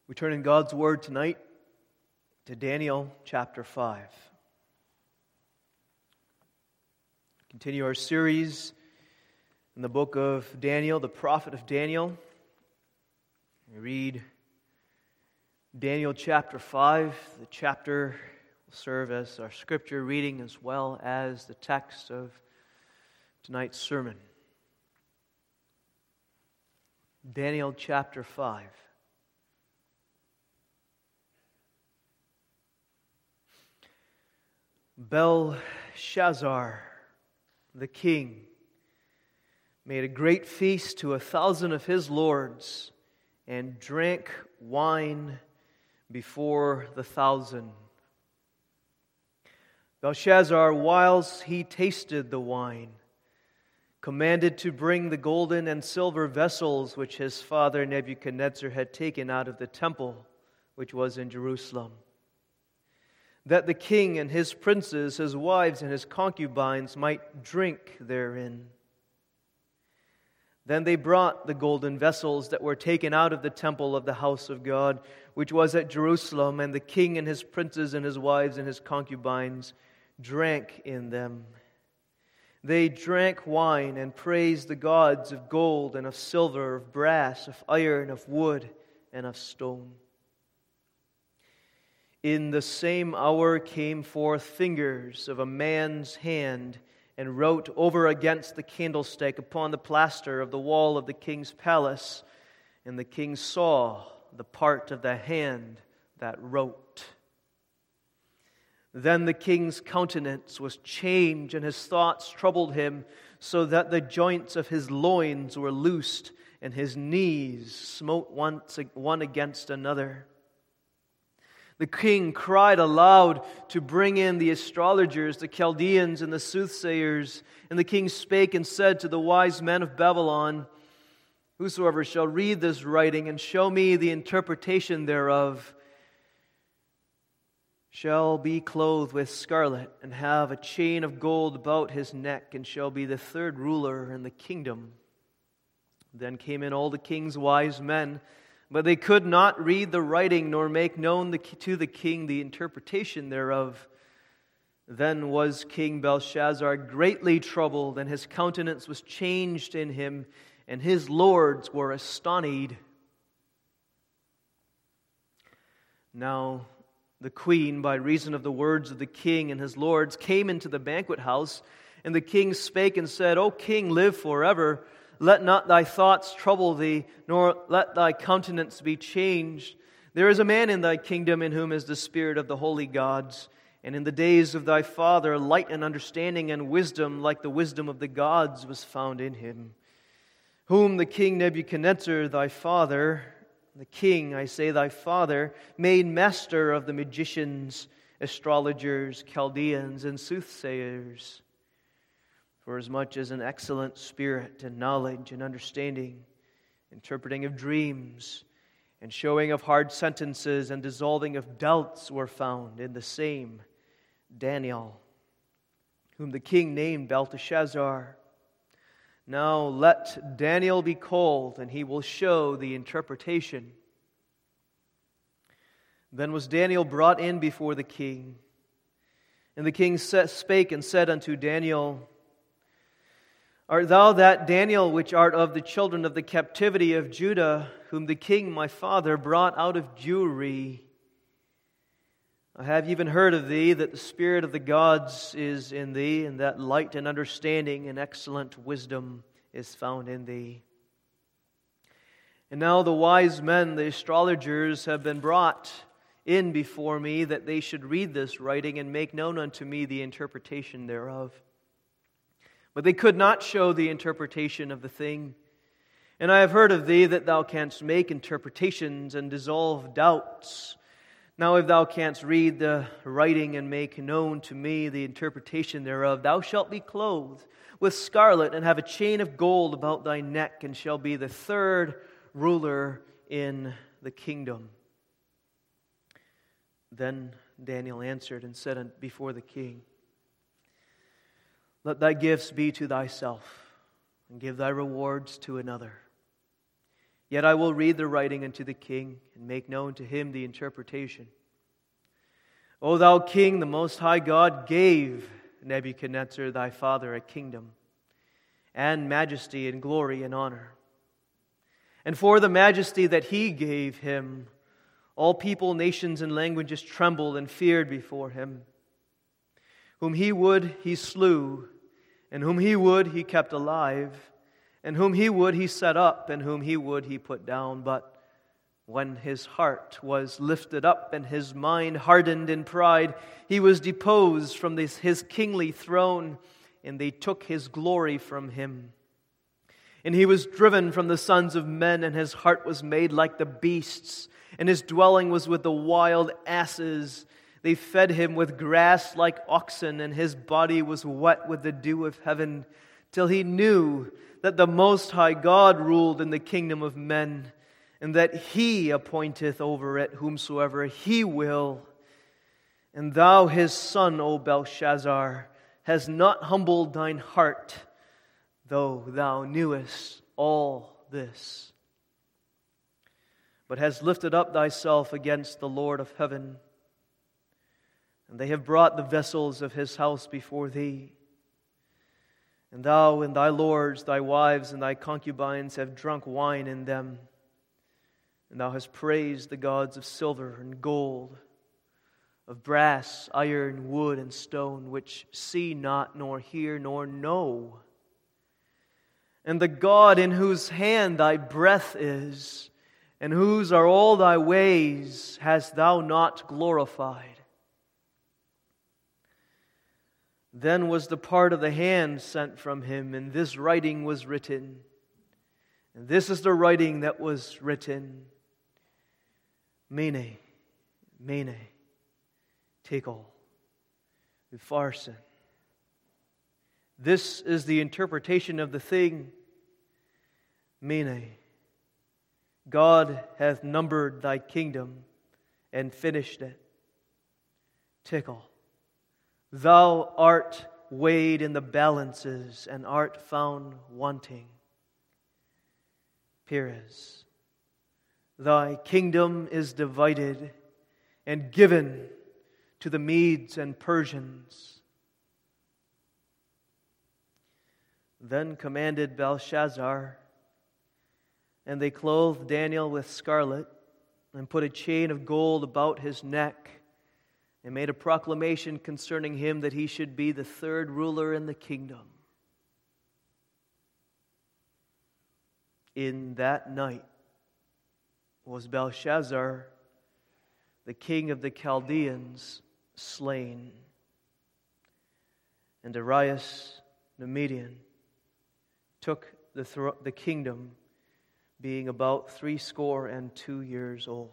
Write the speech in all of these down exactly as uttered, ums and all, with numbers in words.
We turn in God's Word tonight to Daniel chapter five. Continue our series in the book of Daniel, the prophet of Daniel. We read Daniel chapter five. The chapter will serve as our scripture reading as well as the text of tonight's sermon. Daniel chapter five. Belshazzar, the king, made a great feast to a thousand of his lords and drank wine before the thousand. Belshazzar, whilst he tasted the wine, commanded to bring the golden and silver vessels which his father Nebuchadnezzar had taken out of the temple which was in Jerusalem, that the king and his princes, his wives and his concubines might drink therein. Then they brought the golden vessels that were taken out of the temple of the house of God, which was at Jerusalem, and the king and his princes and his wives and his concubines drank in them. They drank wine and praised the gods of gold and of silver, of brass, of iron, of wood, and of stone. In the same hour came forth fingers of a man's hand and wrote over against the candlestick upon the plaster of the wall of the king's palace. And the king saw the part of the hand that wrote. Then the king's countenance was changed, and his thoughts troubled him, so that the joints of his loins were loosed, and his knees smote once one against another. The king cried aloud to bring in the astrologers, the Chaldeans, and the soothsayers. And the king spake and said to the wise men of Babylon, Whosoever shall read this writing and show me the interpretation thereof shall be clothed with scarlet and have a chain of gold about his neck, and shall be the third ruler in the kingdom. Then came in all the king's wise men, but they could not read the writing, nor make known the, to the king the interpretation thereof. Then was King Belshazzar greatly troubled, and his countenance was changed in him, and his lords were astonished. Now the queen, by reason of the words of the king and his lords, came into the banquet house, and the king spake and said, O king, live forever. Let not thy thoughts trouble thee, nor let thy countenance be changed. There is a man in thy kingdom in whom is the spirit of the holy gods. And in the days of thy father, light and understanding and wisdom, like the wisdom of the gods, was found in him. Whom the king Nebuchadnezzar, thy father, the king, I say thy father, made master of the magicians, astrologers, Chaldeans, and soothsayers. For as much as an excellent spirit and knowledge and understanding, interpreting of dreams, and showing of hard sentences and dissolving of doubts were found in the same Daniel, whom the king named Belteshazzar. Now let Daniel be called, and he will show the interpretation. Then was Daniel brought in before the king. And the king spake and said unto Daniel, Art thou that Daniel which art of the children of the captivity of Judah, whom the king my father brought out of Jewry? I have even heard of thee, that the spirit of the gods is in thee, and that light and understanding and excellent wisdom is found in thee. And now the wise men, the astrologers, have been brought in before me, that they should read this writing and make known unto me the interpretation thereof. But they could not show the interpretation of the thing. And I have heard of thee that thou canst make interpretations and dissolve doubts. Now if thou canst read the writing and make known to me the interpretation thereof, thou shalt be clothed with scarlet and have a chain of gold about thy neck, and shall be the third ruler in the kingdom. Then Daniel answered and said before the king, Let thy gifts be to thyself, and give thy rewards to another. Yet I will read the writing unto the king, and make known to him the interpretation. O thou king, the Most High God gave Nebuchadnezzar thy father a kingdom, and majesty, and glory, and honor. And for the majesty that he gave him, all people, nations, and languages trembled and feared before him. Whom he would, he slew, and whom he would, he kept alive, and whom he would, he set up, and whom he would, he put down. But when his heart was lifted up and his mind hardened in pride, he was deposed from this, his kingly throne, and they took his glory from him. And he was driven from the sons of men, and his heart was made like the beasts, and his dwelling was with the wild asses. They fed him with grass like oxen, and his body was wet with the dew of heaven, till he knew that the Most High God ruled in the kingdom of men, and that He appointeth over it whomsoever He will. And thou, his son, O Belshazzar, hast not humbled thine heart, though thou knewest all this, but hast lifted up thyself against the Lord of heaven. And they have brought the vessels of his house before thee. And thou and thy lords, thy wives, and thy concubines have drunk wine in them. And thou hast praised the gods of silver and gold, of brass, iron, wood, and stone, which see not, nor hear, nor know. And the God in whose hand thy breath is, and whose are all thy ways, hast thou not glorified. Then was the part of the hand sent from him, and this writing was written. And this is the writing that was written. Mene, Mene, Tekel, Upharsin. This is the interpretation of the thing. Mene, God hath numbered thy kingdom and finished it. Tekel, thou art weighed in the balances and art found wanting. Peres, thy kingdom is divided and given to the Medes and Persians. Then commanded Belshazzar, and they clothed Daniel with scarlet and put a chain of gold about his neck, and made a proclamation concerning him that he should be the third ruler in the kingdom. In that night was Belshazzar, the king of the Chaldeans, slain, and Darius the Median took the, thro- the kingdom, being about threescore and two years old.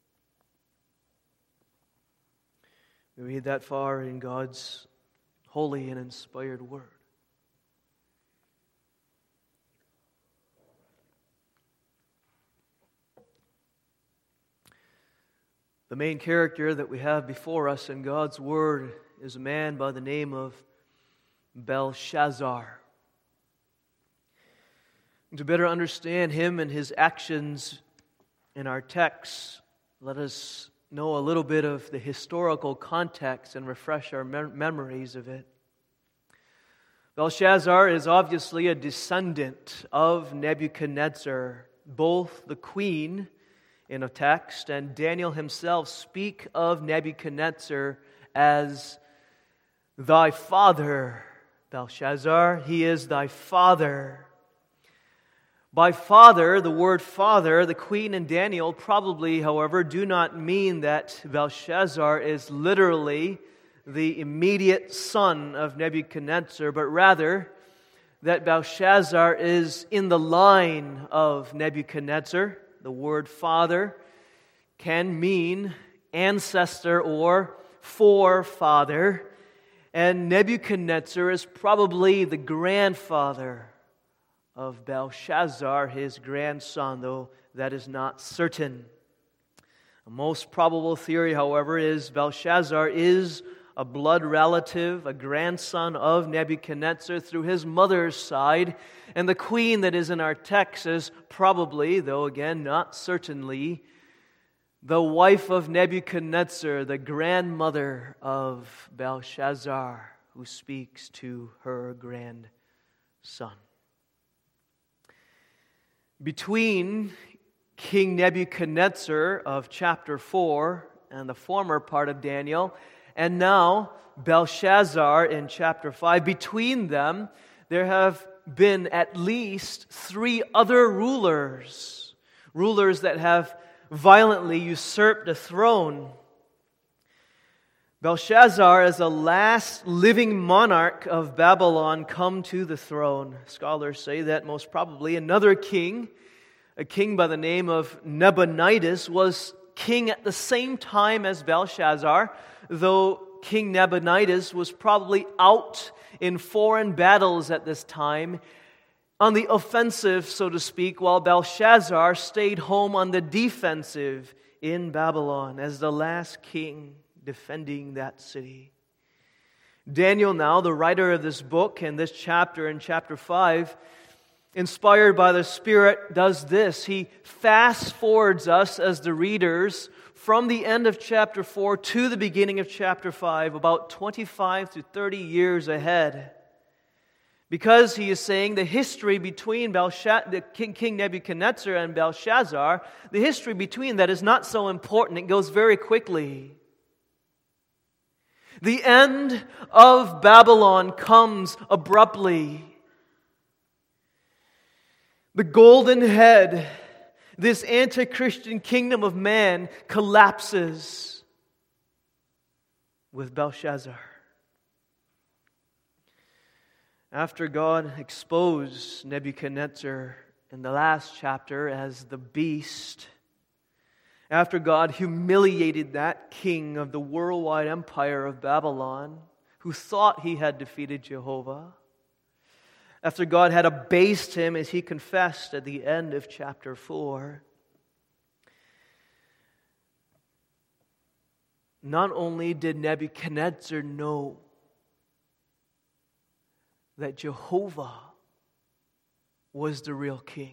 We read that far in God's holy and inspired word. The main character that we have before us in God's word is a man by the name of Belshazzar. And to better understand him and his actions in our text, let us know a little bit of the historical context and refresh our mem- memories of it. Belshazzar is obviously a descendant of Nebuchadnezzar. Both the queen in a text and Daniel himself speak of Nebuchadnezzar as thy father, Belshazzar. He is thy father. By father, the word father, the queen and Daniel probably, however, do not mean that Belshazzar is literally the immediate son of Nebuchadnezzar, but rather that Belshazzar is in the line of Nebuchadnezzar. The word father can mean ancestor or forefather, and Nebuchadnezzar is probably the grandfather of Belshazzar, his grandson, though that is not certain. The most probable theory, however, is Belshazzar is a blood relative, a grandson of Nebuchadnezzar through his mother's side. And the queen that is in our text is probably, though again not certainly, the wife of Nebuchadnezzar, the grandmother of Belshazzar, who speaks to her grandson. Between King Nebuchadnezzar of chapter four and the former part of Daniel, and now Belshazzar in chapter five, between them there have been at least three other rulers, rulers that have violently usurped the throne. Belshazzar is the last living monarch of Babylon come to the throne. Scholars say that most probably another king, a king by the name of Nabonidus, was king at the same time as Belshazzar, though King Nabonidus was probably out in foreign battles at this time, on the offensive, so to speak, while Belshazzar stayed home on the defensive in Babylon as the last king defending that city. Daniel now, the writer of this book and this chapter in chapter five, inspired by the Spirit, does this. He fast forwards us as the readers from the end of chapter four to the beginning of chapter five, about twenty-five to thirty years ahead. Because he is saying the history between Belshaz- the King, King Nebuchadnezzar and Belshazzar, the history between that is not so important. It goes very quickly. The end of Babylon comes abruptly. The golden head, this anti-Christian kingdom of man, collapses with Belshazzar. After God exposed Nebuchadnezzar in the last chapter as the beast, after God humiliated that king of the worldwide empire of Babylon, who thought he had defeated Jehovah, after God had abased him as he confessed at the end of chapter four, not only did Nebuchadnezzar know that Jehovah was the real king,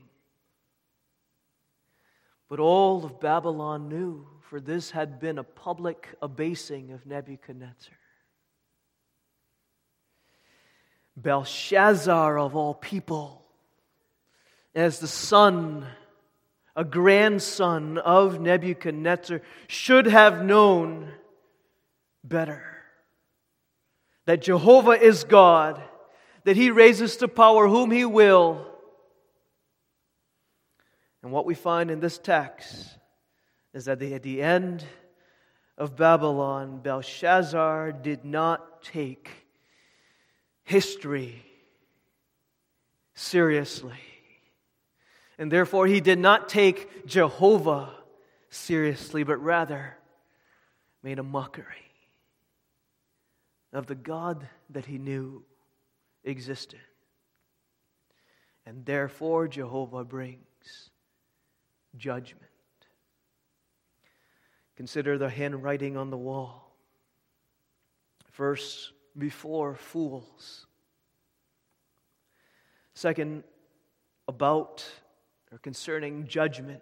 but all of Babylon knew, for this had been a public abasing of Nebuchadnezzar. Belshazzar, of all people, as the son, a grandson of Nebuchadnezzar, should have known better. That Jehovah is God, that He raises to power whom He will. And what we find in this text is that at the end of Babylon, Belshazzar did not take history seriously. And therefore he did not take Jehovah seriously, but rather made a mockery of the God that he knew existed. And therefore Jehovah brings judgment. Consider the handwriting on the wall. First, before fools. Second, about or concerning judgment.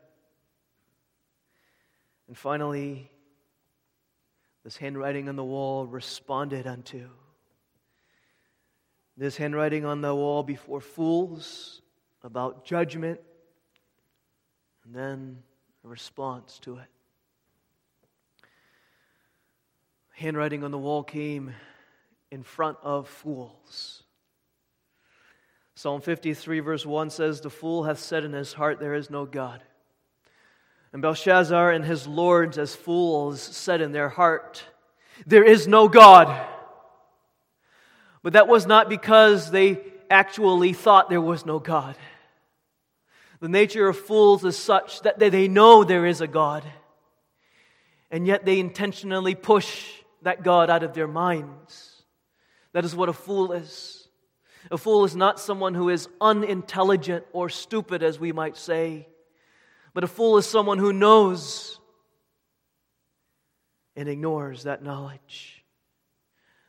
And finally, this handwriting on the wall responded unto. This handwriting on the wall before fools, about judgment, and then a response to it. Handwriting on the wall came in front of fools. Psalm fifty-three verse one says, "The fool hath said in his heart, there is no God." And Belshazzar and his lords as fools said in their heart, there is no God. But that was not because they actually thought there was no God. The nature of fools is such that they know there is a God, and yet they intentionally push that God out of their minds. That is what a fool is. A fool is not someone who is unintelligent or stupid, as we might say, but a fool is someone who knows and ignores that knowledge.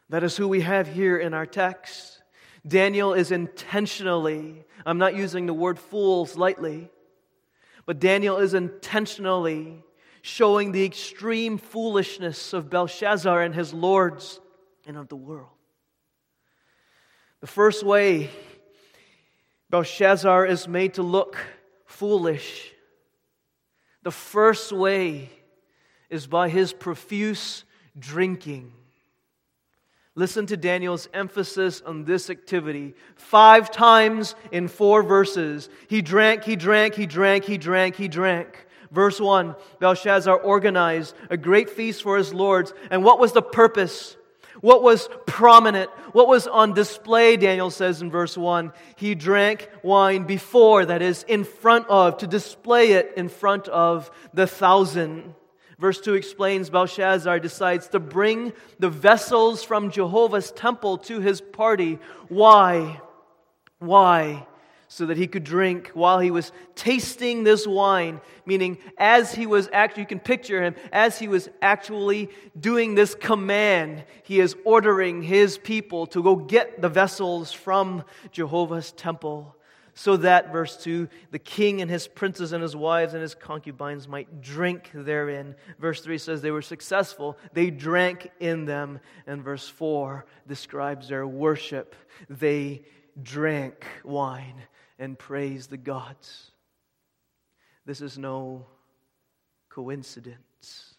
That is who we have here in our text. Daniel is intentionally, I'm not using the word fools lightly, but Daniel is intentionally showing the extreme foolishness of Belshazzar and his lords and of the world. The first way Belshazzar is made to look foolish, the first way is by his profuse drinking. Listen to Daniel's emphasis on this activity. Five times in four verses. He drank, he drank, he drank, he drank, he drank. Verse one, Belshazzar organized a great feast for his lords. And what was the purpose? What was prominent? What was on display, Daniel says in verse one? He drank wine before, that is, in front of, to display it in front of the thousand. Verse two explains Belshazzar decides to bring the vessels from Jehovah's temple to his party. Why? Why? So that he could drink while he was tasting this wine. Meaning, as he was actually, you can picture him, as he was actually doing this command, he is ordering his people to go get the vessels from Jehovah's temple. So that, verse two, the king and his princes and his wives and his concubines might drink therein. Verse three says they were successful. They drank in them. And verse four describes their worship. They drank wine and praised the gods. This is no coincidence.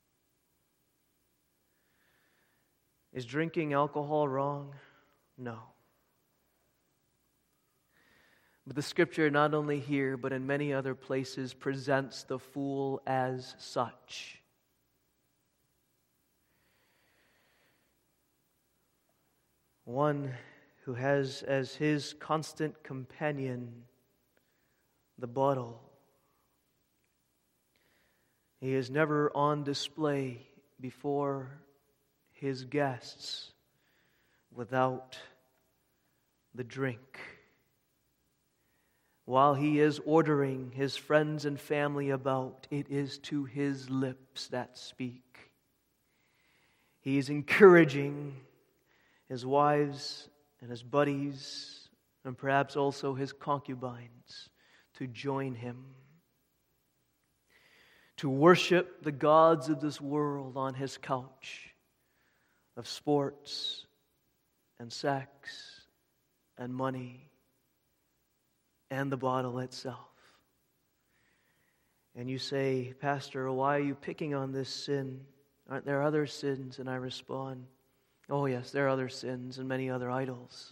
Is drinking alcohol wrong? No. But the Scripture, not only here, but in many other places, presents the fool as such. One who has as his constant companion the bottle. He is never on display before his guests without the drink. While he is ordering his friends and family about, it is to his lips that speak. He is encouraging his wives and his buddies, and perhaps also his concubines, to join him. To worship the gods of this world on his couch of sports and sex and money and the bottle itself. And you say, Pastor, why are you picking on this sin? Aren't there other sins? And I respond, oh yes, there are other sins and many other idols.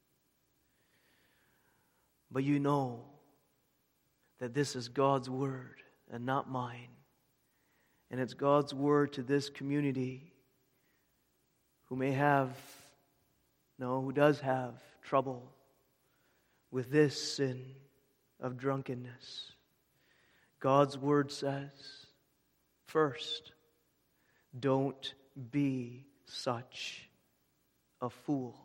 But you know that this is God's word and not mine. And it's God's word to this community who may have, no, who does have trouble with this sin of drunkenness. God's word says, first, don't be such a fool.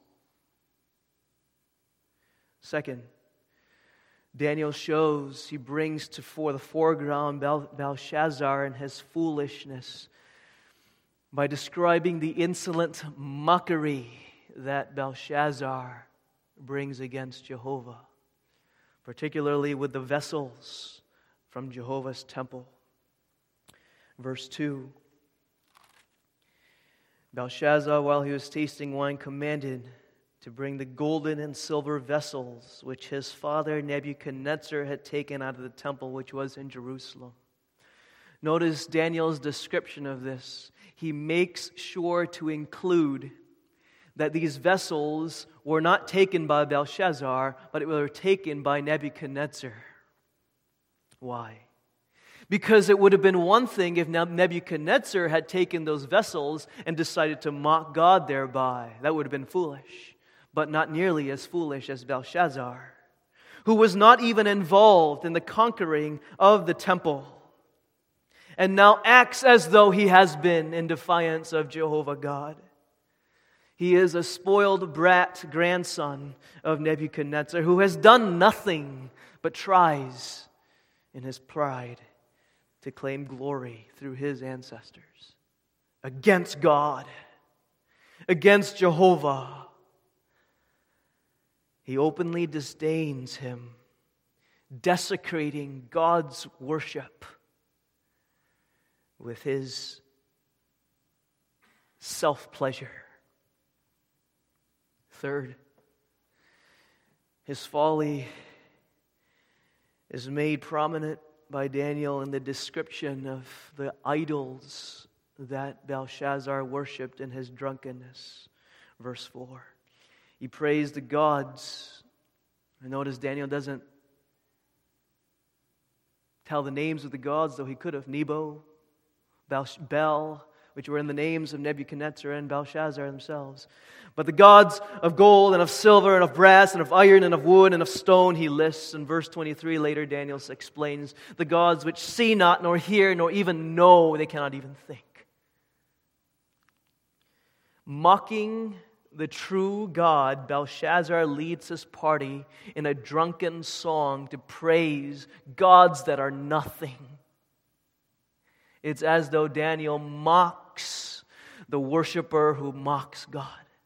Second, Daniel shows, he brings to for the foreground Bel- Belshazzar and his foolishness by describing the insolent mockery that Belshazzar brings against Jehovah, particularly with the vessels from Jehovah's temple. Verse two, Belshazzar, while he was tasting wine, commanded to bring the golden and silver vessels which his father Nebuchadnezzar had taken out of the temple which was in Jerusalem. Notice Daniel's description of this. He makes sure to include that these vessels were not taken by Belshazzar, but it were taken by Nebuchadnezzar. Why? Because it would have been one thing if Nebuchadnezzar had taken those vessels and decided to mock God thereby. That would have been foolish, but not nearly as foolish as Belshazzar, who was not even involved in the conquering of the temple, and now acts as though he has been in defiance of Jehovah God. He is a spoiled brat grandson of Nebuchadnezzar who has done nothing but tries in his pride to claim glory through his ancestors against God, against Jehovah. He openly disdains him, desecrating God's worship with his self-pleasure. Third, his folly is made prominent by Daniel in the description of the idols that Belshazzar worshipped in his drunkenness. Verse four. He praised the gods. And notice Daniel doesn't tell the names of the gods, though he could have. Nebo, Bel, which were in the names of Nebuchadnezzar and Belshazzar themselves. But the gods of gold and of silver and of brass and of iron and of wood and of stone he lists. In verse twenty-three later, Daniel explains the gods which see not, nor hear, nor even know, they cannot even think. Mocking the true God, Belshazzar leads his party in a drunken song to praise gods that are nothing. It's as though Daniel mocks the worshiper who mocks God.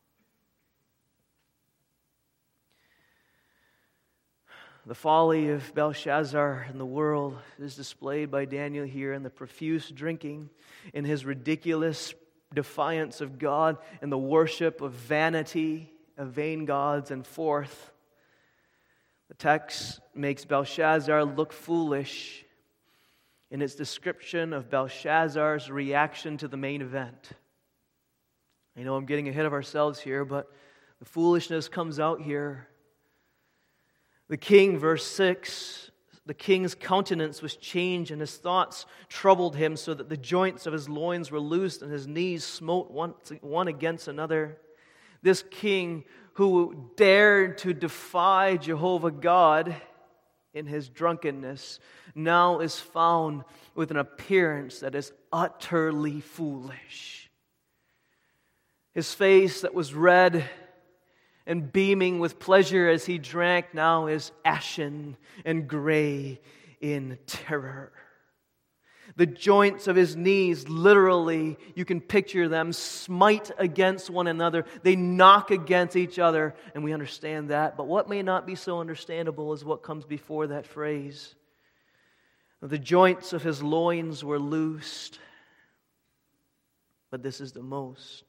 The folly of Belshazzar in the world is displayed by Daniel here in the profuse drinking, in his ridiculous defiance of God, in the worship of vanity, of vain gods. And fourth, the text makes Belshazzar look foolish in its description of Belshazzar's reaction to the main event. I know I'm getting ahead of ourselves here, but the foolishness comes out here. The king, verse six, the king's countenance was changed, and his thoughts troubled him, so that the joints of his loins were loosed, and his knees smote one, one against another. This king who dared to defy Jehovah God in his drunkenness now is found with an appearance that is utterly foolish. His face that was red and beaming with pleasure as he drank now is ashen and gray in terror. The joints of his knees, literally, you can picture them, smite against one another. They knock against each other, and we understand that. But what may not be so understandable is what comes before that phrase. The joints of his loins were loosed. But this is the most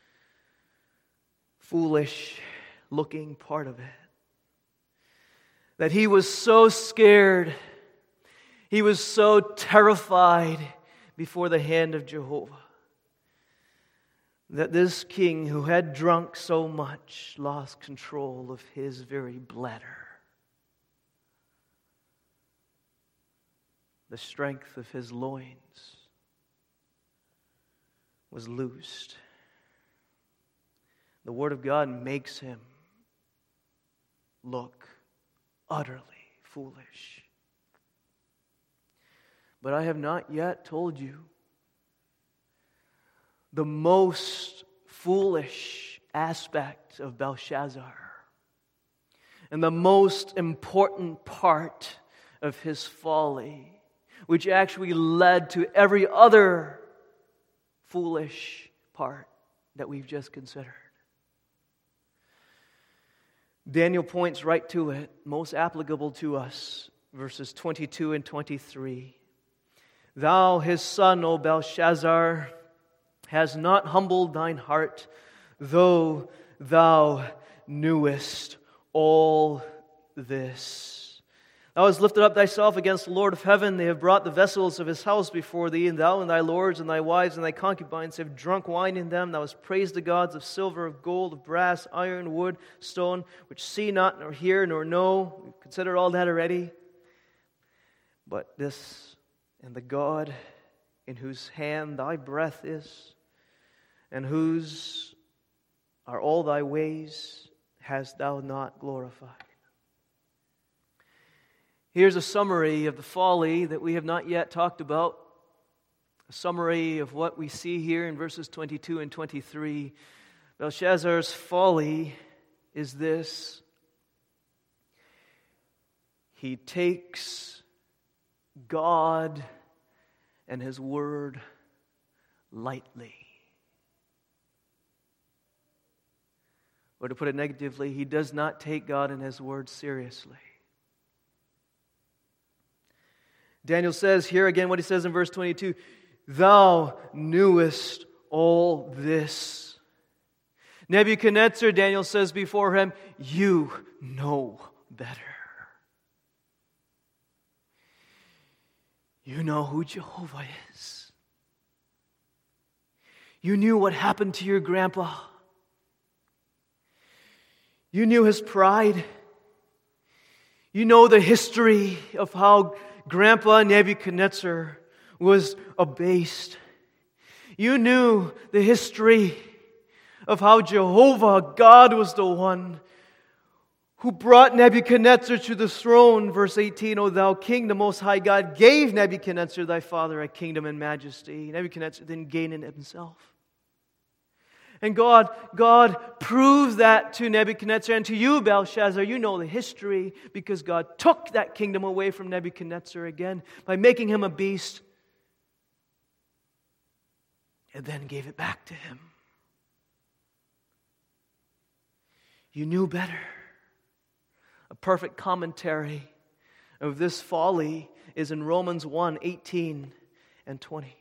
foolish looking part of it. That he was so scared, he was so terrified before the hand of Jehovah, that this king who had drunk so much lost control of his very bladder. The strength of his loins was loosed. The Word of God makes him look utterly foolish. But I have not yet told you the most foolish aspect of Belshazzar and the most important part of his folly, which actually led to every other foolish part that we've just considered. Daniel points right to it, most applicable to us, verses twenty-two and twenty-three. Thou, his son, O Belshazzar, has not humbled thine heart, though thou knewest all this. Thou hast lifted up thyself against the Lord of heaven. They have brought the vessels of his house before thee, and thou and thy lords and thy wives and thy concubines have drunk wine in them. Thou hast praised the gods of silver, of gold, of brass, iron, wood, stone, which see not, nor hear, nor know. We've considered all that already. But this, and the God in whose hand thy breath is, and whose are all thy ways, hast thou not glorified. Here's a summary of the folly that we have not yet talked about. A summary of what we see here in verses twenty-two and twenty-three. Belshazzar's folly is this: he takes God and His Word lightly. Or to put it negatively, he does not take God and His word seriously. Daniel says here again what he says in verse twenty-two, "Thou knewest all this." Nebuchadnezzar, Daniel says before him, "You know better. You know who Jehovah is. You knew what happened to your grandpa. You knew his pride. You know the history of how Grandpa Nebuchadnezzar was abased. You knew the history of how Jehovah, God, was the one who brought Nebuchadnezzar to the throne. Verse eighteen, "O thou king, the most high God gave Nebuchadnezzar thy father a kingdom and majesty." Nebuchadnezzar didn't gain it himself. And God, God proves that to Nebuchadnezzar and to you, Belshazzar. You know the history, because God took that kingdom away from Nebuchadnezzar again by making him a beast and then gave it back to him. You knew better. A perfect commentary of this folly is in Romans one, eighteen and twenty.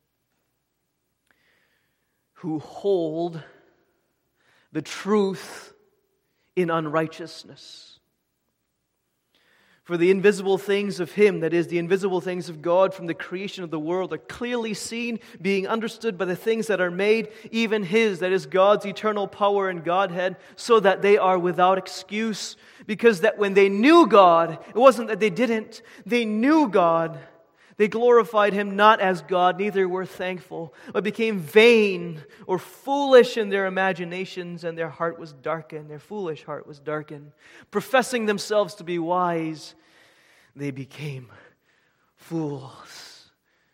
"Who hold the truth in unrighteousness. For the invisible things of Him, that is, the invisible things of God from the creation of the world, are clearly seen, being understood by the things that are made, even His, that is, God's eternal power and Godhead, so that they are without excuse. Because that when they knew God, it wasn't that they didn't, they knew God. They glorified Him not as God, neither were thankful, but became vain or foolish in their imaginations, and their heart was darkened, their foolish heart was darkened. Professing themselves to be wise, they became fools."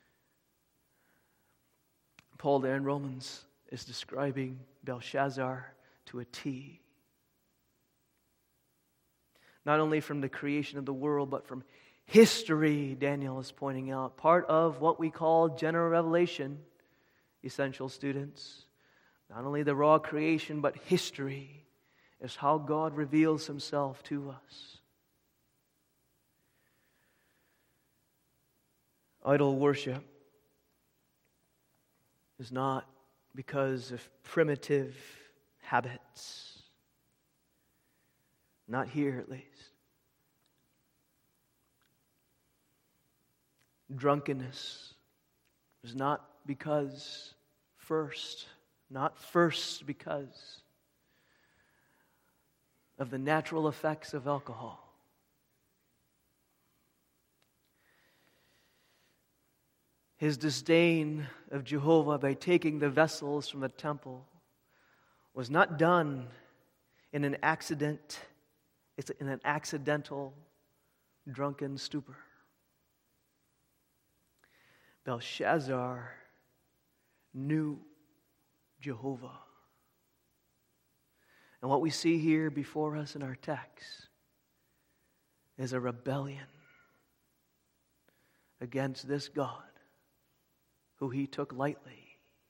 Paul there in Romans is describing Belshazzar to a T. Not only from the creation of the world, but from history, Daniel is pointing out. Part of what we call general revelation, essential students. Not only the raw creation, but history is how God reveals Himself to us. Idol worship is not because of primitive habits. Not here, at least. Drunkenness is not because first, not first because of the natural effects of alcohol. His disdain of Jehovah by taking the vessels from the temple was not done in an accident, it's in an accidental drunken stupor. Belshazzar knew Jehovah. And what we see here before us in our text is a rebellion against this God who he took lightly.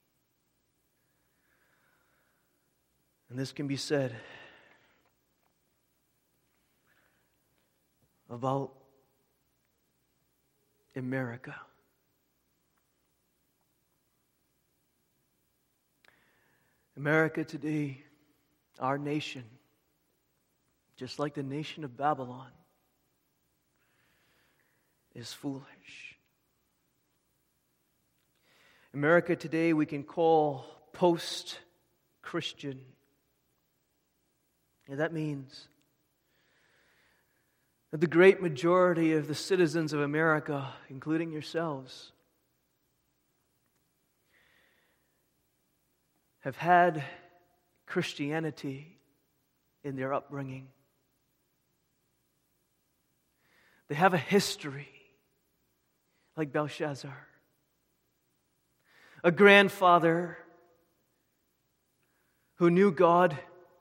And this can be said about America. America today, our nation, just like the nation of Babylon, is foolish. America today we can call post-Christian. And that means that the great majority of the citizens of America, including yourselves, have had Christianity in their upbringing. They have a history like Belshazzar. A grandfather who knew God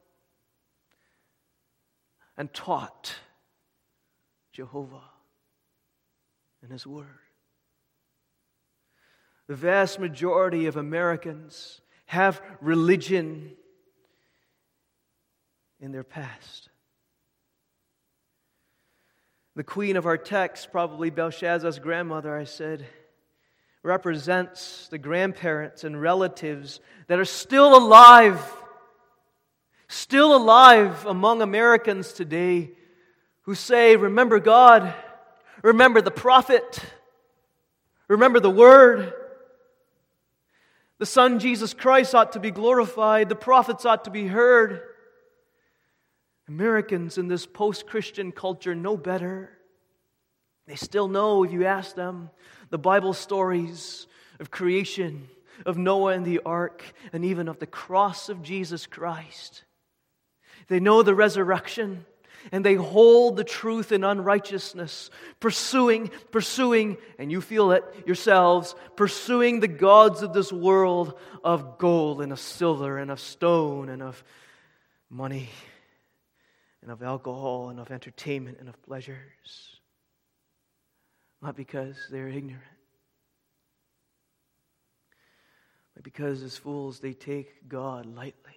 and taught Jehovah and His Word. The vast majority of Americans have religion in their past. The queen of our text, probably Belshazzar's grandmother, I said, represents the grandparents and relatives that are still alive, still alive among Americans today, who say, remember God, remember the prophet, remember the Word. The Son, Jesus Christ, ought to be glorified. The prophets ought to be heard. Americans in this post-Christian culture know better. They still know, if you ask them, the Bible stories of creation, of Noah and the ark, and even of the cross of Jesus Christ. They know the resurrection, and they hold the truth in unrighteousness, pursuing, pursuing, and you feel it yourselves, pursuing the gods of this world of gold and of silver and of stone and of money and of alcohol and of entertainment and of pleasures. Not because they're ignorant, but because as fools they take God lightly.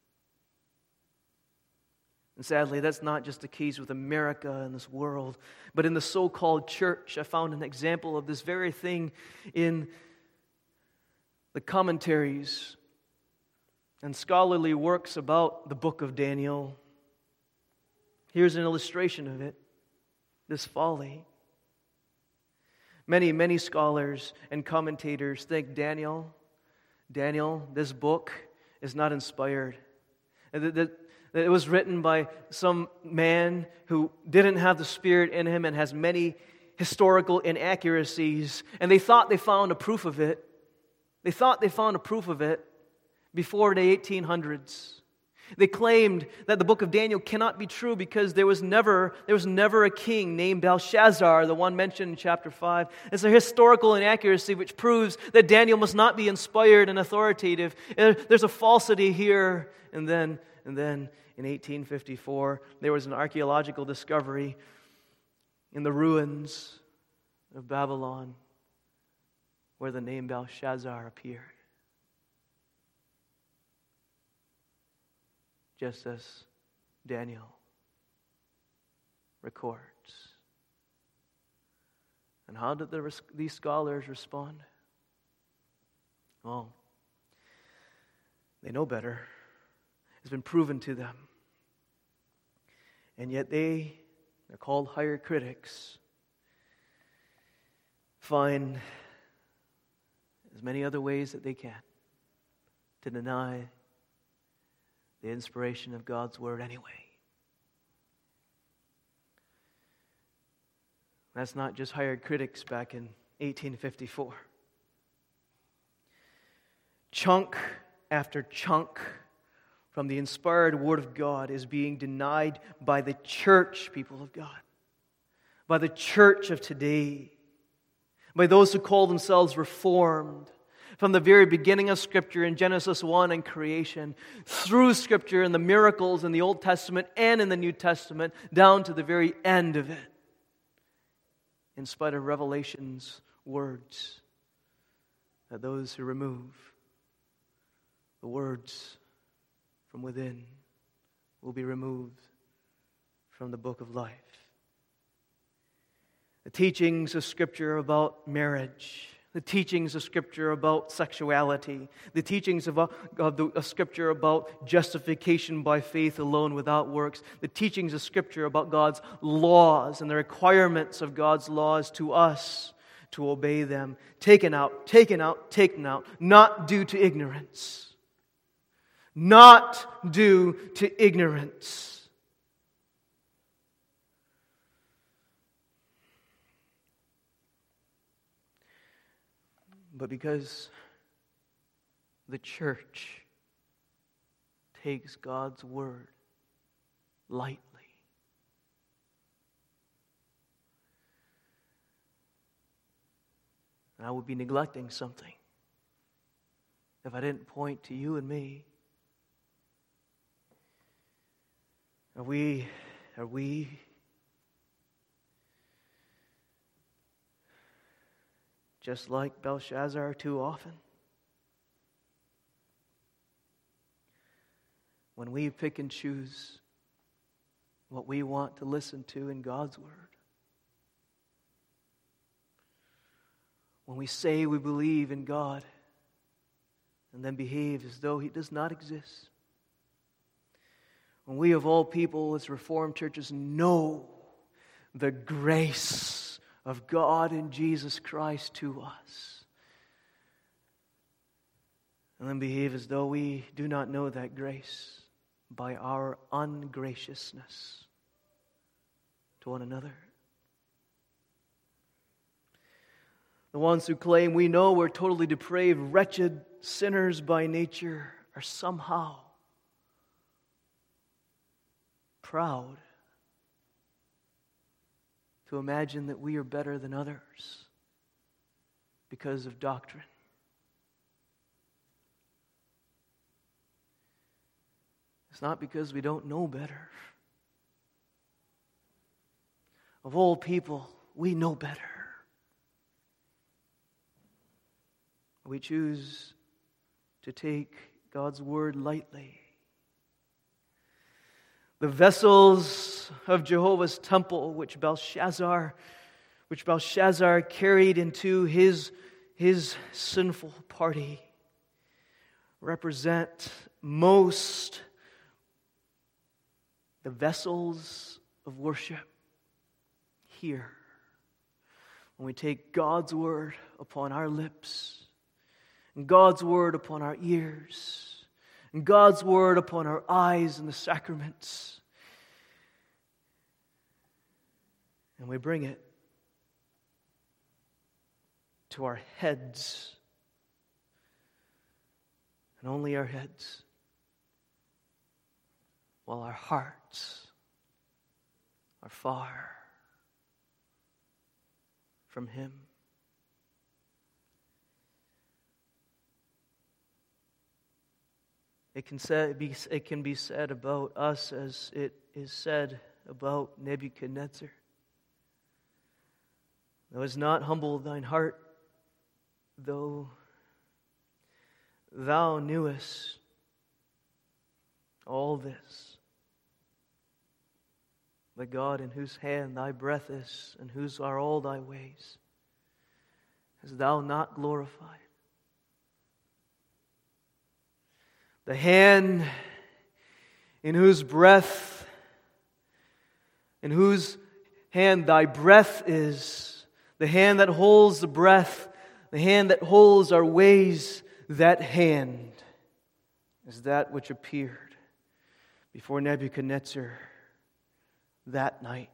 And sadly, that's not just the case with America and this world, but in the so-called church. I found an example of this very thing in the commentaries and scholarly works about the book of Daniel. Here's an illustration of it, this folly. Many, many scholars and commentators think Daniel, Daniel, this book is not inspired. That it was written by some man who didn't have the Spirit in him and has many historical inaccuracies. And they thought they found a proof of it. They thought they found a proof of it before the eighteen hundreds. They claimed that the book of Daniel cannot be true because there was never there was never a king named Belshazzar, the one mentioned in chapter five. It's a historical inaccuracy which proves that Daniel must not be inspired and authoritative. There's a falsity here. And then, and then in eighteen fifty-four, there was an archaeological discovery in the ruins of Babylon where the name Belshazzar appeared. Just as Daniel records. And how did the, these scholars respond? Well, they know better. It's been proven to them. And yet they, they're called higher critics, find as many other ways that they can to deny the inspiration of God's Word anyway. That's not just hired critics back in eighteen fifty-four. Chunk after chunk from the inspired Word of God is being denied by the church, people of God. By the church of today. By those who call themselves Reformed. From the very beginning of Scripture in Genesis one and creation, through Scripture and the miracles in the Old Testament and in the New Testament, down to the very end of it. In spite of Revelation's words, that those who remove the words from within will be removed from the book of life. The teachings of Scripture about marriage, the teachings of Scripture about sexuality, the teachings of, of, the, of Scripture about justification by faith alone without works, the teachings of Scripture about God's laws and the requirements of God's laws to us to obey them, taken out, taken out, taken out, not due to ignorance. Not due to ignorance. But because the church takes God's Word lightly, and I would be neglecting something if I didn't point to you and me. Are we, are we just like Belshazzar too often? When we pick and choose what we want to listen to in God's Word. When we say we believe in God and then behave as though He does not exist. When we of all people as Reformed churches know the grace of God in Jesus Christ to us, and then behave as though we do not know that grace by our ungraciousness to one another. The ones who claim we know we're totally depraved, wretched sinners by nature are somehow proud to imagine that we are better than others because of doctrine. It's not because we don't know better. Of all people, we know better. We choose to take God's Word lightly. The vessels of Jehovah's temple, which Belshazzar, which Belshazzar carried into his, his sinful party, represent most the vessels of worship here. When we take God's Word upon our lips, and God's Word upon our ears, and God's Word upon our eyes in the sacraments, and we bring it to our heads, and only our heads, while our hearts are far from Him. It can, say, be, it can be said about us as it is said about Nebuchadnezzar. Thou hast not humbled thine heart, though thou knewest all this. The God in whose hand thy breath is, and whose are all thy ways, hast thou not glorified? The hand in whose breath, in whose hand thy breath is, the hand that holds the breath, the hand that holds our ways, that hand is that which appeared before Nebuchadnezzar that night.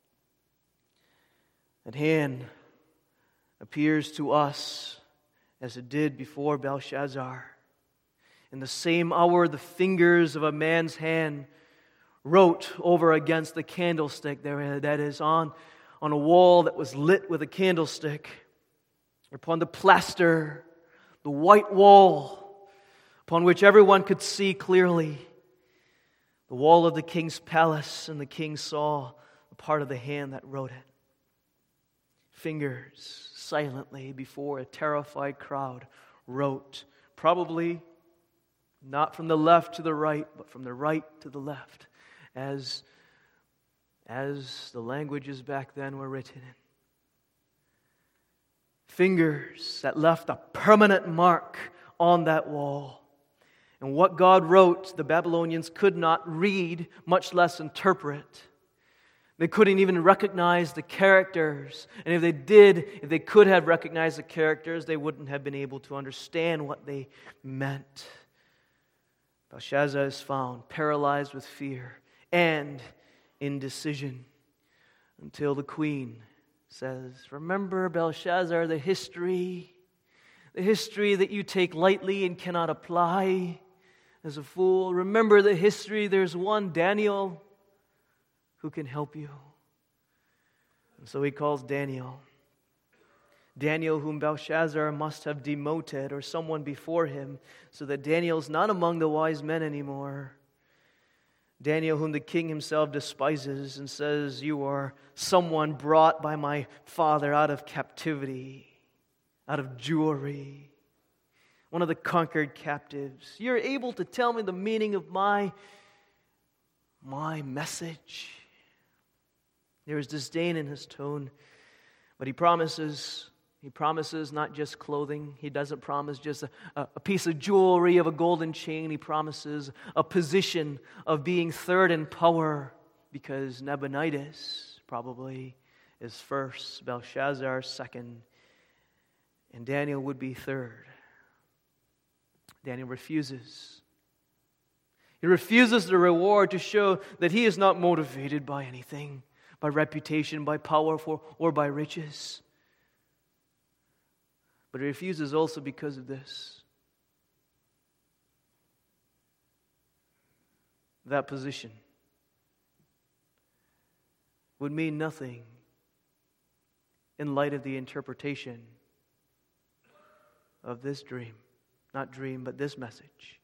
That hand appears to us as it did before Belshazzar. In the same hour, the fingers of a man's hand wrote over against the candlestick there, that is on, on a wall that was lit with a candlestick. Upon the plaster, the white wall, upon which everyone could see clearly, the wall of the king's palace, and the king saw a part of the hand that wrote it. Fingers silently before a terrified crowd wrote, probably not from the left to the right, but from the right to the left, as, as the languages back then were written in. Fingers that left a permanent mark on that wall. And what God wrote, the Babylonians could not read, much less interpret. They couldn't even recognize the characters. And if they did, if they could have recognized the characters, they wouldn't have been able to understand what they meant. Belshazzar is found paralyzed with fear and indecision until the queen says, "Remember, Belshazzar, the history, the history that you take lightly and cannot apply as a fool. Remember the history, there's one Daniel who can help you." And so he calls Daniel. Daniel, whom Belshazzar must have demoted, or someone before him, so that Daniel's not among the wise men anymore. Daniel, whom the king himself despises and says, "You are someone brought by my father out of captivity, out of Jewry, one of the conquered captives. You're able to tell me the meaning of my, my message There is disdain in his tone, but he promises, he promises not just clothing. He doesn't promise just a, a piece of jewelry of a golden chain. He promises a position of being third in power, because Nabonidus probably is first, Belshazzar second, and Daniel would be third. Daniel refuses. He refuses the reward to show that he is not motivated by anything, by reputation, by power, for, or by riches. But he refuses also because of this. That position would mean nothing in light of the interpretation of this dream. Not dream, but this message.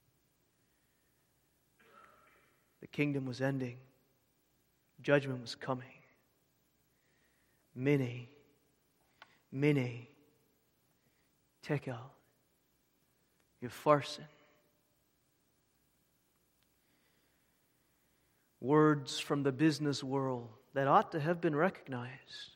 The kingdom was ending. Judgment was coming. Mene, Mene, Tekel, Upharsin. Words from the business world that ought to have been recognized.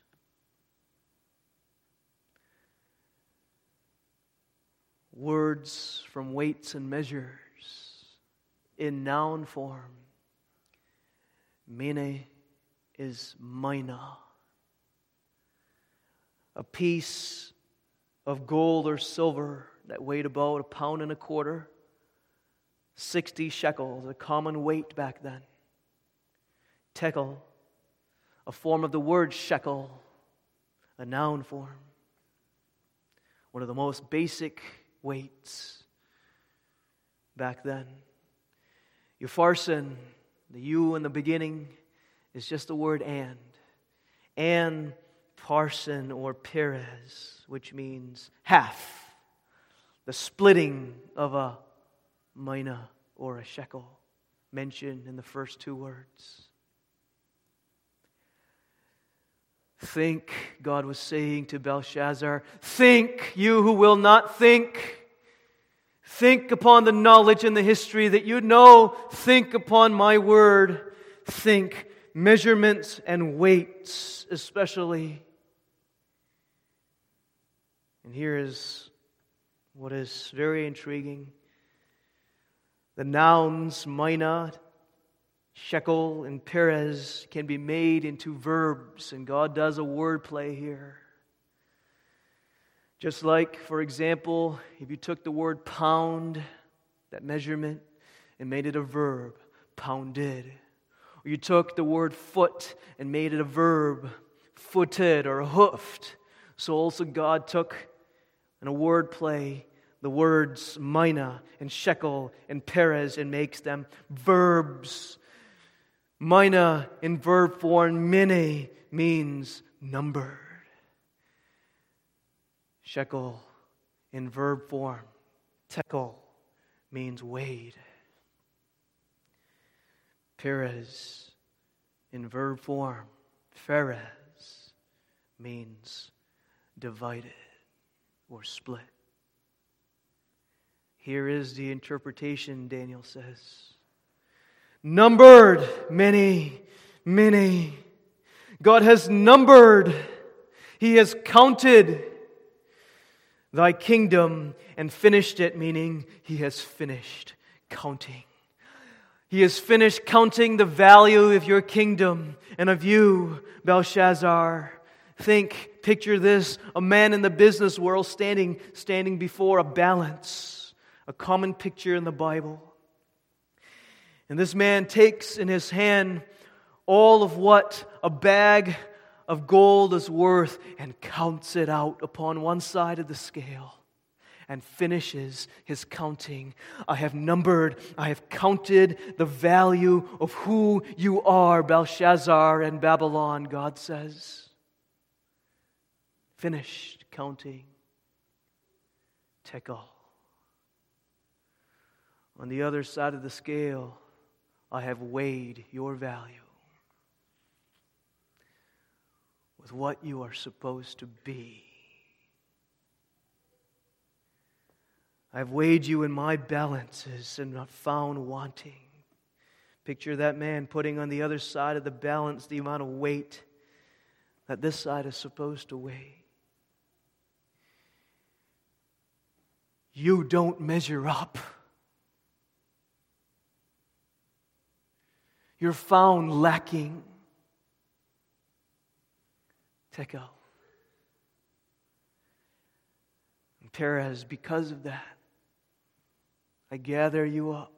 Words from weights and measures in noun form. Mene is mina. A piece of gold or silver that weighed about a pound and a quarter. Sixty shekels, a common weight back then. Tekel, a form of the word shekel, a noun form. One of the most basic weights back then. Upharsin, the U in the beginning, is just the word and. And parsin or Perez, which means half. The splitting of a mina or a shekel mentioned in the first two words. Think, God was saying to Belshazzar, think, you who will not think. Think upon the knowledge and the history that you know. Think upon my word. Think measurements and weights especially. And here is what is very intriguing. The nouns mina, shekel, and Perez can be made into verbs, and God does a word play here. Just like, for example, if you took the word pound, that measurement, and made it a verb, pounded. Or you took the word foot and made it a verb, footed or hoofed. So also God took, in a word play, the words mina and shekel and Perez and makes them verbs. Mina in verb form, mene, means numbered. Shekel in verb form, tekel, means weighed. Perez in verb form, pheres, means divided or split. Here is the interpretation, Daniel says. Numbered, many, many. God has numbered. He has counted thy kingdom and finished it, meaning He has finished counting. He has finished counting the value of your kingdom and of you, Belshazzar. Think, picture this, a man in the business world standing, standing before a balance, a common picture in the Bible. And this man takes in his hand all of what a bag of gold is worth and counts it out upon one side of the scale and finishes his counting. I have numbered, I have counted the value of who you are, Belshazzar and Babylon, God says. Finished counting. Tekel. On the other side of the scale, I have weighed your value with what you are supposed to be. I've weighed you in my balances and not found wanting. Picture that man putting on the other side of the balance the amount of weight that this side is supposed to weigh. You don't measure up. You're found lacking. Tekel. And Perez, because of that, I gather you up.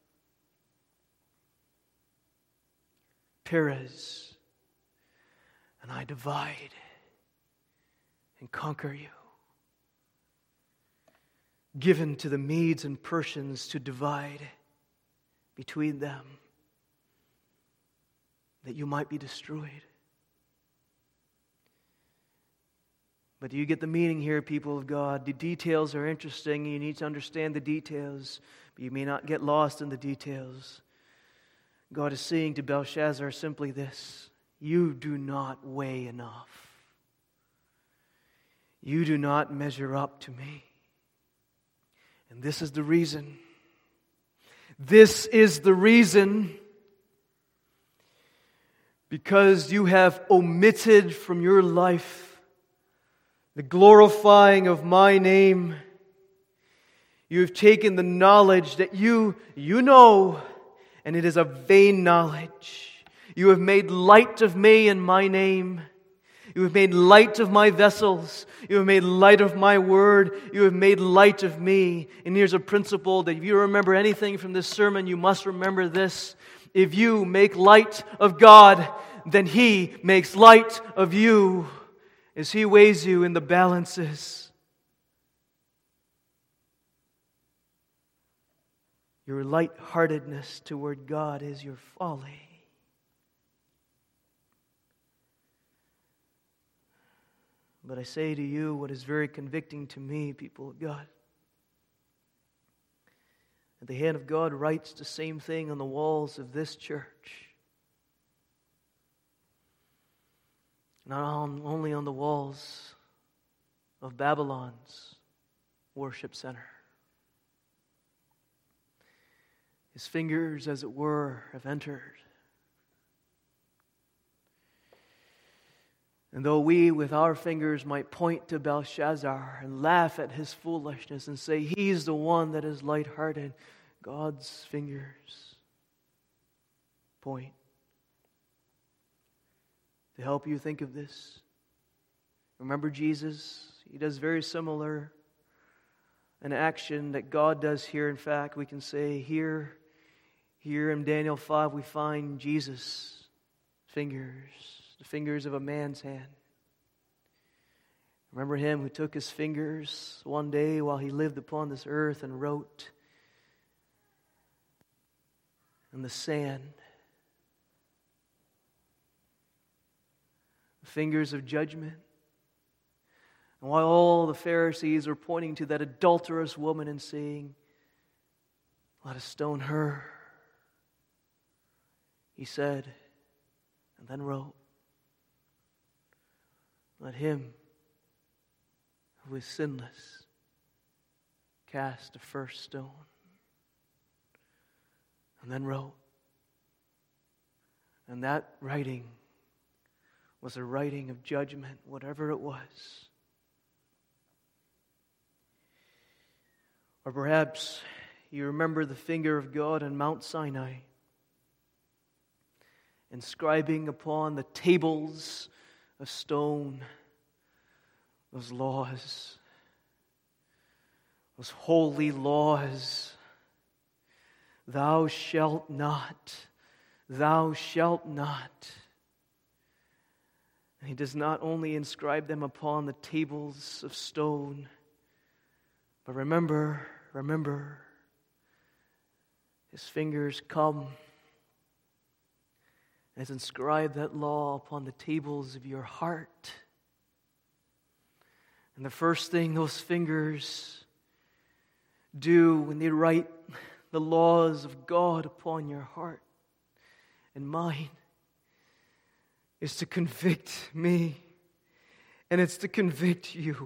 Perez, and I divide and conquer you. Given to the Medes and Persians to divide between them, that you might be destroyed. But do you get the meaning here, people of God? The details are interesting. You need to understand the details, but you may not get lost in the details. God is saying to Belshazzar simply this: you do not weigh enough. You do not measure up to me. And this is the reason. This is the reason. Because you have omitted from your life the glorifying of my name. You have taken the knowledge that you, you know, and it is a vain knowledge. You have made light of me and my name. You have made light of my vessels. You have made light of my word. You have made light of me. And here's a principle that if you remember anything from this sermon, you must remember this. If you make light of God, then He makes light of you as He weighs you in the balances. Your lightheartedness toward God is your folly. But I say to you what is very convicting to me, people of God. And the hand of God writes the same thing on the walls of this church. Not on, only on the walls of Babylon's worship center. His fingers, as it were, have entered. And though we with our fingers might point to Belshazzar and laugh at his foolishness and say he's the one that is lighthearted, God's fingers point to help you think of this. Remember Jesus? He does very similar an action that God does here. In fact, we can say here, here in Daniel five we find Jesus' fingers. The fingers of a man's hand. Remember him who took his fingers one day while he lived upon this earth and wrote in the sand. The fingers of judgment. And while all the Pharisees were pointing to that adulterous woman and saying, "Let us stone her," he said, and then wrote, "Let him who is sinless cast the first stone." And then wrote. And that writing was a writing of judgment, whatever it was. Or perhaps you remember the finger of God on Mount Sinai, inscribing upon the tables of stone those laws, those holy laws. Thou shalt not, thou shalt not. And he does not only inscribe them upon the tables of stone, but remember, remember, his fingers come and has inscribed that law upon the tables of your heart. And the first thing those fingers do when they write the laws of God upon your heart and mine is to convict me, and it's to convict you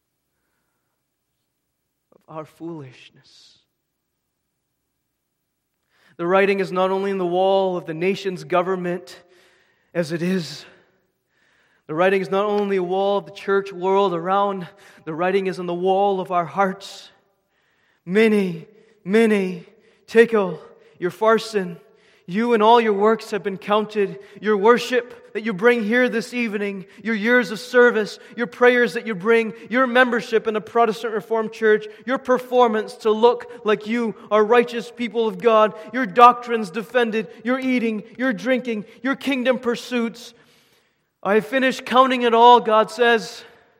of our foolishness. The writing is not only in the wall of the nation's government as it is. The writing is not only a wall of the church world around. The writing is on the wall of our hearts. Many, many, Tekel, your farson, you and all your works have been counted. Your worship that you bring here this evening, your years of service, your prayers that you bring, your membership in a Protestant Reformed church, your performance to look like you are righteous people of God, your doctrines defended, your eating, your drinking, your kingdom pursuits. I have finished counting it all, God says.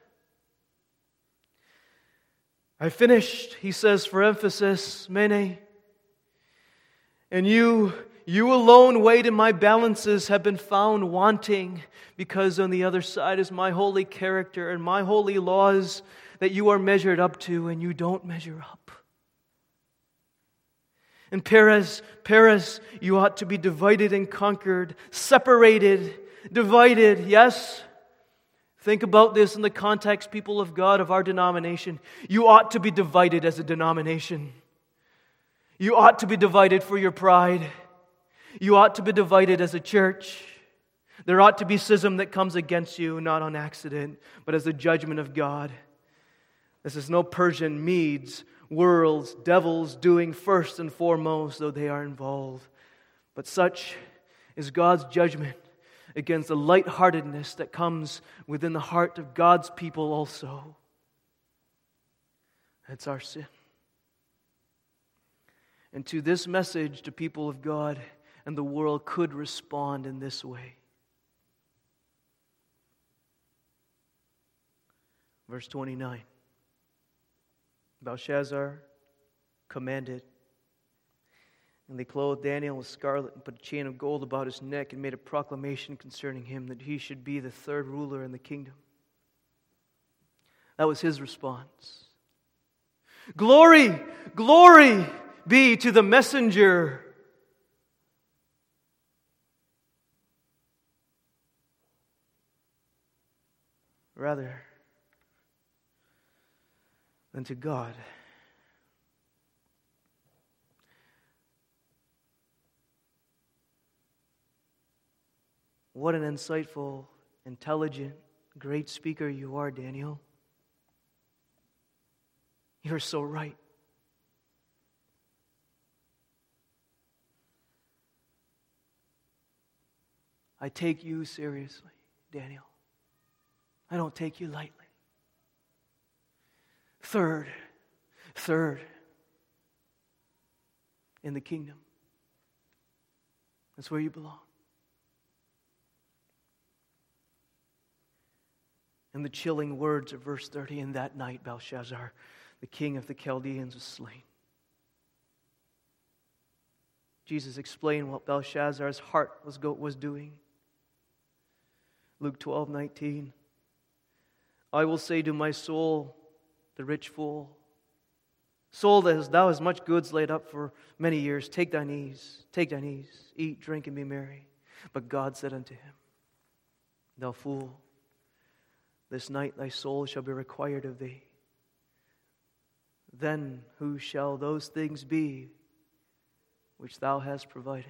I finished, He says for emphasis, Mene. And you, you alone weighed in my balances have been found wanting, because on the other side is my holy character and my holy laws that you are measured up to, and you don't measure up. And Perez, Perez, you ought to be divided and conquered, separated, divided, yes? Think about this in the context, people of God, of our denomination. You ought to be divided as a denomination. You ought to be divided for your pride. You ought to be divided as a church. There ought to be schism that comes against you, not on accident, but as a judgment of God. This is no Persian Medes, worlds, devils doing first and foremost, though they are involved. But such is God's judgment against the lightheartedness that comes within the heart of God's people also. That's our sin. And to this message, the people of God and the world could respond in this way. Verse twenty-nine. Belshazzar commanded, and they clothed Daniel with scarlet and put a chain of gold about his neck and made a proclamation concerning him that he should be the third ruler in the kingdom. That was his response. Glory, glory be to the messenger. Rather than to God. What an insightful, intelligent, great speaker you are, Daniel. You're so right. I take you seriously, Daniel. I don't take you lightly. Third, third in the kingdom. That's where you belong. And the chilling words of verse thirty, in that night Belshazzar, the king of the Chaldeans, was slain. Jesus explained what Belshazzar's heart was, go, was doing. Luke twelve nineteen. I will say to my soul, the rich fool, soul that has, thou hast much goods laid up for many years, take thine ease, take thine ease, eat, drink, and be merry. But God said unto him, thou fool, this night thy soul shall be required of thee. Then who shall those things be which thou hast provided?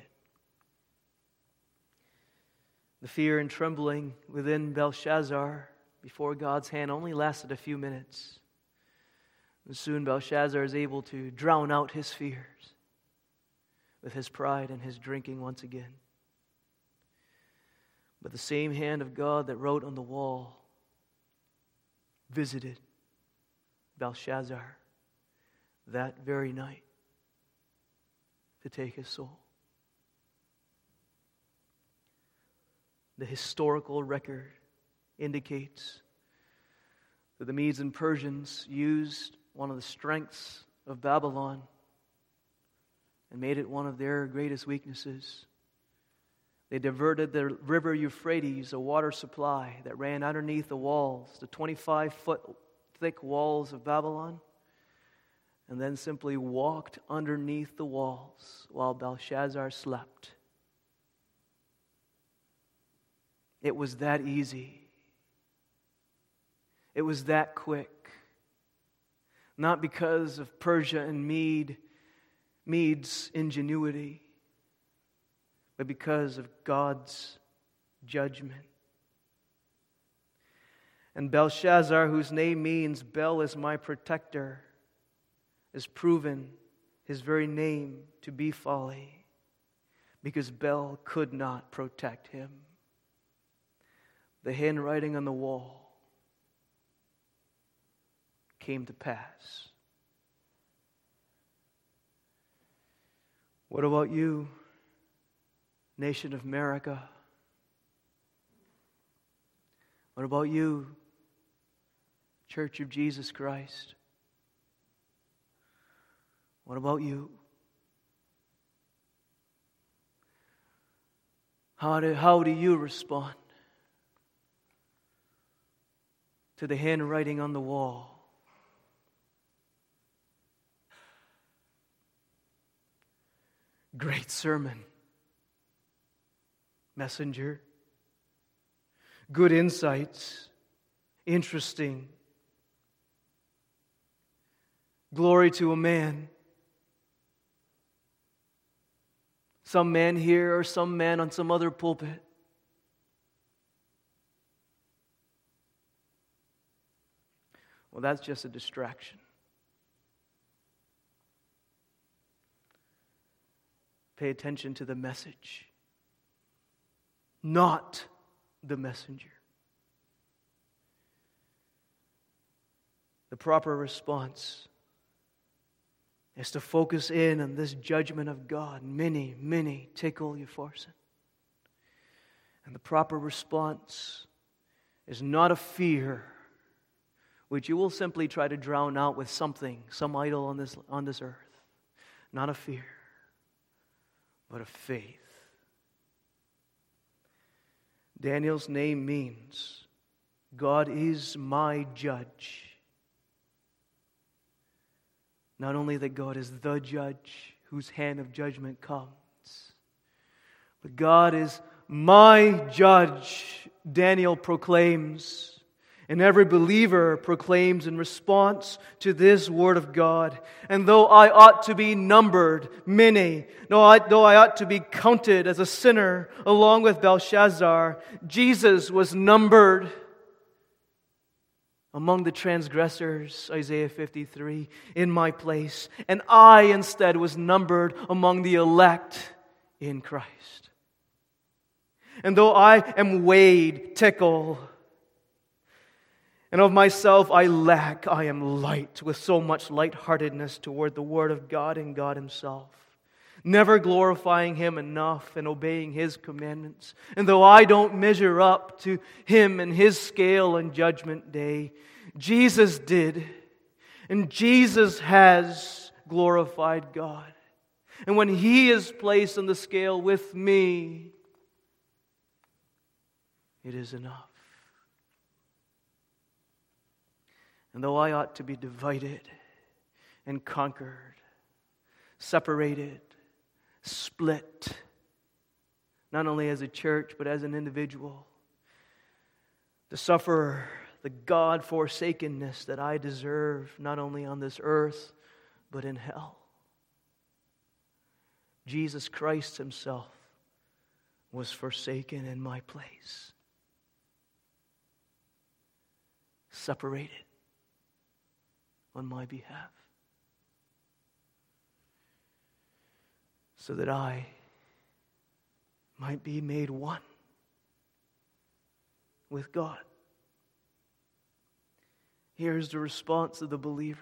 The fear and trembling within Belshazzar before God's hand only lasted a few minutes. And soon Belshazzar is able to drown out his fears with his pride and his drinking once again. But the same hand of God that wrote on the wall visited Belshazzar that very night to take his soul. The historical record indicates that the Medes and Persians used one of the strengths of Babylon and made it one of their greatest weaknesses. They diverted the river Euphrates, a water supply that ran underneath the walls, the twenty-five foot thick walls of Babylon, and then simply walked underneath the walls while Belshazzar slept. It was that easy. It was that quick. Not because of Persia and Mede, Mede's ingenuity, but because of God's judgment. And Belshazzar, whose name means Bel is my protector, is proven his very name to be folly, because Bel could not protect him. The handwriting on the wall came to pass. What about you, nation of America? What about you, Church of Jesus Christ? What about you? How do, how do you respond to the handwriting on the wall? Great sermon, messenger. Good insights, interesting. Glory to a man. Some man here or some man on some other pulpit. Well, that's just a distraction. Pay attention to the message, not the messenger. The proper response is to focus in on this judgment of God. Many, many tickle you force it. And the proper response is not a fear, which you will simply try to drown out with something, some idol on this, on this earth. Not a fear, but a faith. Daniel's name means God is my judge. Not only that God is the judge whose hand of judgment comes, but God is my judge, Daniel proclaims. And every believer proclaims in response to this word of God. And though I ought to be numbered, many, though I, though I ought to be counted as a sinner along with Belshazzar, Jesus was numbered among the transgressors, Isaiah fifty-three, in my place. And I instead was numbered among the elect in Christ. And though I am weighed, tickle, and of myself I lack, I am light, with so much lightheartedness toward the Word of God and God Himself, never glorifying Him enough and obeying His commandments. And though I don't measure up to Him and His scale on Judgment Day, Jesus did, and Jesus has glorified God. And when He is placed on the scale with me, it is enough. And though I ought to be divided and conquered, separated, split, not only as a church, but as an individual, to suffer the God-forsakenness that I deserve, not only on this earth, but in hell, Jesus Christ Himself was forsaken in my place, separated on my behalf, so that I might be made one with God. Here's the response of the believer.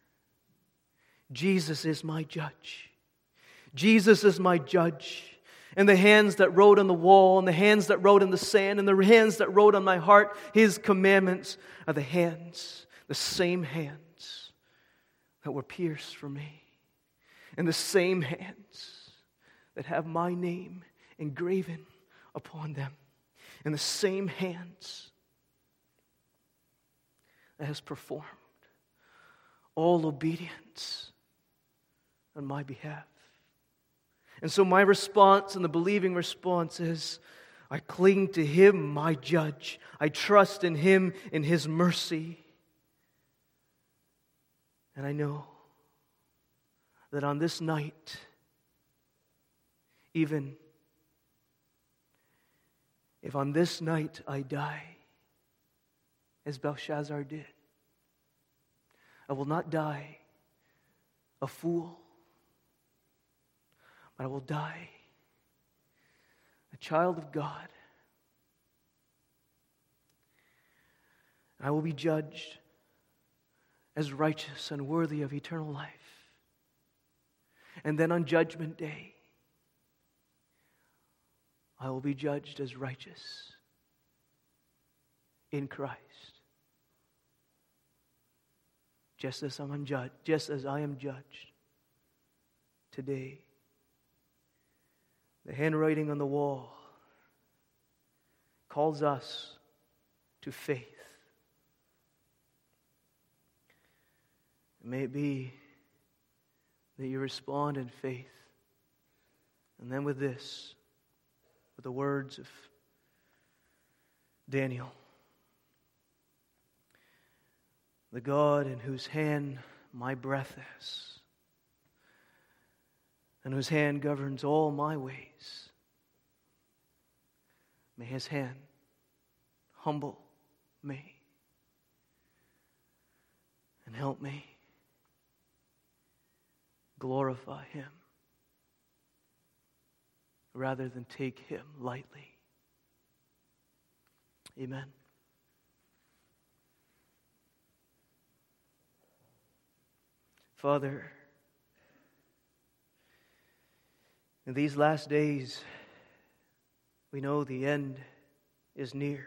Jesus is my judge. Jesus is my judge. And the hands that wrote on the wall, and the hands that wrote in the sand, and the hands that wrote on my heart, His commandments are the hands, the same hands that were pierced for me, and the same hands that have my name engraven upon them, and the same hands that has performed all obedience on my behalf. And so my response and the believing response is, I cling to Him, my judge. I trust in Him, in His mercy. And I know that on this night, even If on this night I die, as Belshazzar did, I will not die a fool, but I will die a child of God. I will be judged as righteous and worthy of eternal life. And then on Judgment Day, I will be judged as righteous in Christ. Just as I'm unjudged, just as I am judged today. The handwriting on the wall calls us to faith. May it be that you respond in faith. And then with this, with the words of Daniel, the God in whose hand my breath is, and whose hand governs all my ways, may His hand humble me and help me glorify Him rather than take Him lightly. Amen. Father, in these last days, we know the end is near.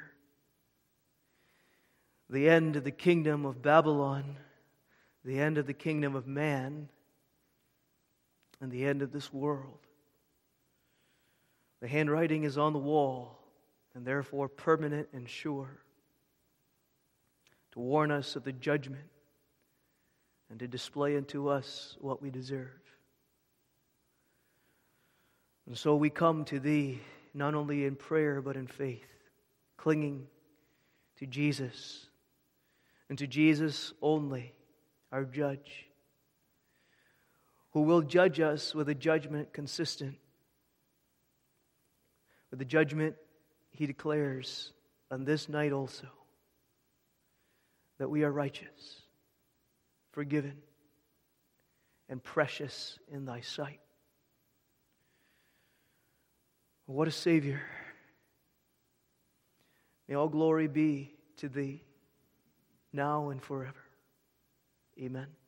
The end of the kingdom of Babylon, the end of the kingdom of man, and the end of this world. The handwriting is on the wall, and therefore permanent and sure, to warn us of the judgment and to display unto us what we deserve. And so we come to Thee, not only in prayer but in faith, clinging to Jesus, and to Jesus only, our judge, who will judge us with a judgment consistent with the judgment He declares on this night also, that we are righteous, forgiven, and precious in Thy sight. What a Savior. May all glory be to Thee, now and forever. Amen.